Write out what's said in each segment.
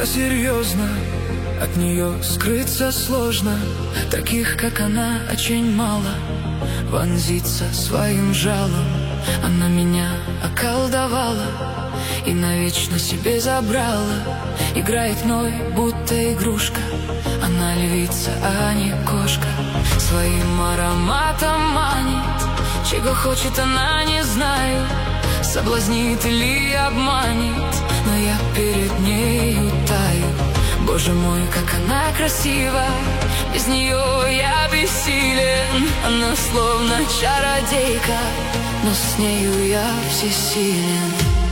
серьезно, от нее скрыться сложно. Таких, как она, очень мало. Вонзится своим жалом. Она меня околдовала и навечно себе забрала. Играет мной, будто игрушка. Она львица, а не кошка. Своим ароматом манит. Чего хочет она, не знаю. Соблазнит или обманет, но я перед нею таю. Боже мой, как она красива. Без нее я бессилен. Она словно чародейка, но с нею я всесилен.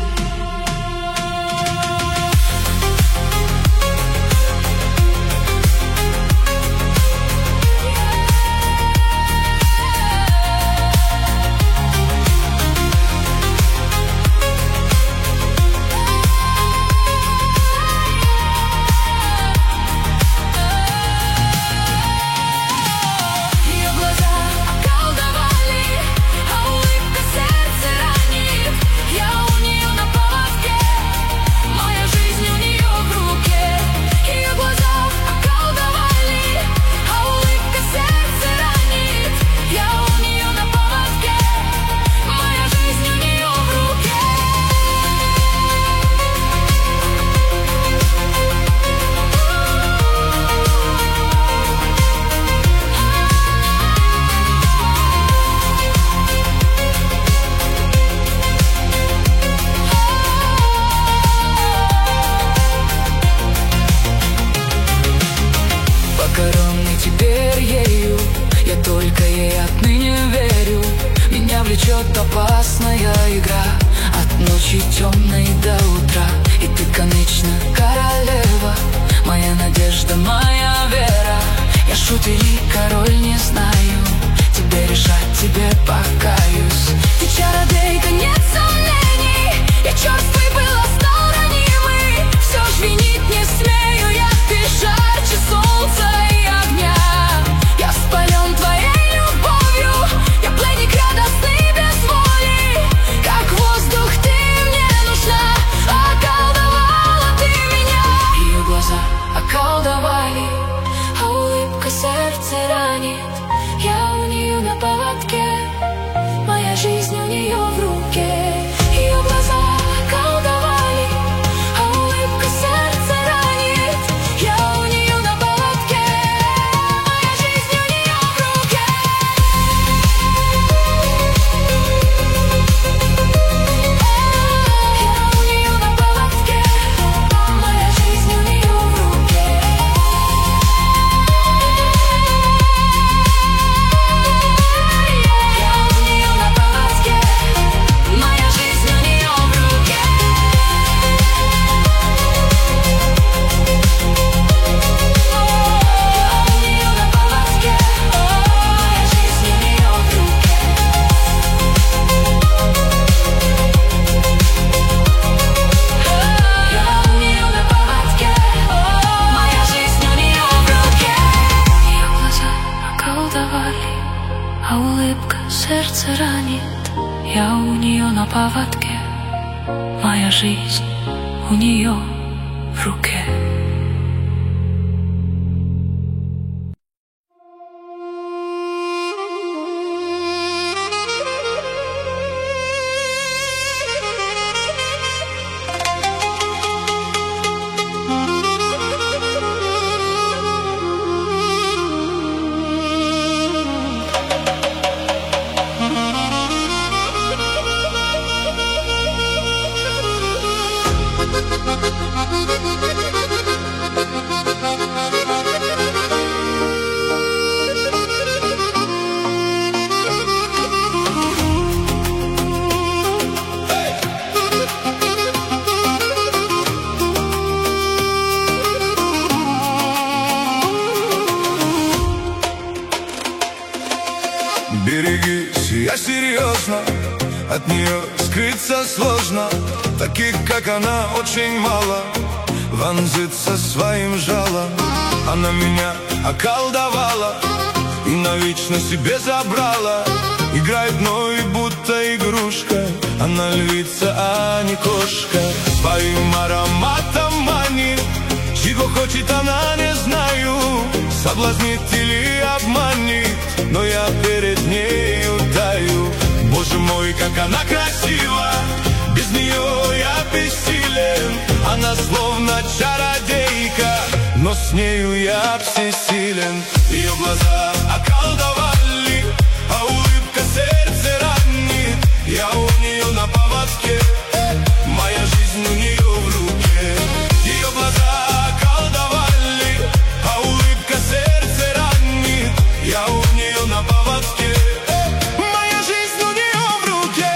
Теперь ею, я только ей отныне верю. Меня влечет опасная игра, от ночи темной до утра. И ты, конечно, королева, моя надежда, моя вера. Я шут или король, не знаю, тебе решать, тебе покаюсь. Ты чародейка, нет сомнений, я черствый был, а стал ранимый. Все ж винить не смею я, ты жарче солнца и огня. Я спален твоей любовью, я пленник радостный без воли. Как воздух ты мне нужна, околдовала ты меня. Ее глаза околдовали, а улыбка сердце ранит. Я у нее на поводке, моя жизнь у нее в руке. Ее глаза околдовали, а улыбка сердце ранит. Я у нее на поводке, моя жизнь у нее в руке. Я у нее на поводке, моя жизнь у нее в руке. Я у нее на поводке, моя жизнь у нее в руке. Я у нее на поводке, моя жизнь у нее в руке. Я у нее на поводке, моя жизнь у нее в руке. Ее глаза околдовали, а улыбка сердце ранит. Я у нее на поводке, моя жизнь у нее в руке. Берегись, я серьезно, от нее скрыться сложно. Таких, как она, очень мало. Вонзится своим жалом. Она меня околдовала и навечно себе забрала. Играет мной, будто игрушка. Она львица, а не кошка. Своим ароматом манит. Чего хочет она, не знаю, соблазнит или обманет, но я перед нею таю. Боже мой, как она красива, без нее я бессилен. Она словно чародейка, но с нею я всесилен. Ее глаза околдовали, а улыбка сердце ранит. Я у нее на поводке, моя жизнь у нее в руке. Ее глаза околдовали, а улыбка сердце ранит. Я у нее на поводке, моя жизнь у нее в руке.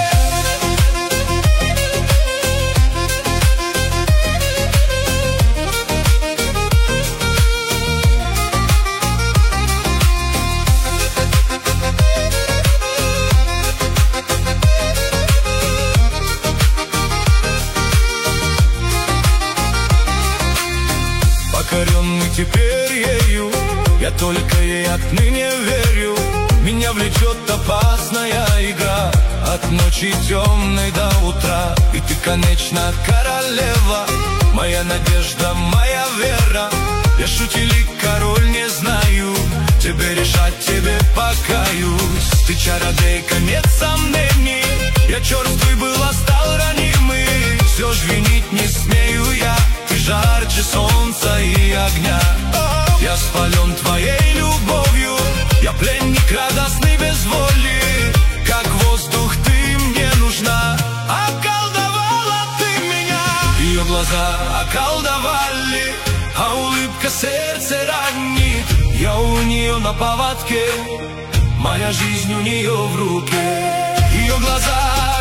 Покоренный теперь ею, я только ей отныне верю. Меня влечет опасная игра, от ночи темной до утра. И ты, конечно, королева, моя надежда, моя вера. Я шутил и король, не знаю, тебе решать, тебе покаюсь. Ты чародейка, нет сомнений, я черствый был, а стал ранимый. Все ж винить не смею я, ты жарче солнца и огня. Я спален твоей любовью, я пленник радостный без воли. Как воздух ты мне нужна, околдовала ты меня. Ее глаза околдовали, а улыбка сердце ранит. Я у нее на поводке, моя жизнь у нее в руке. Ее глаза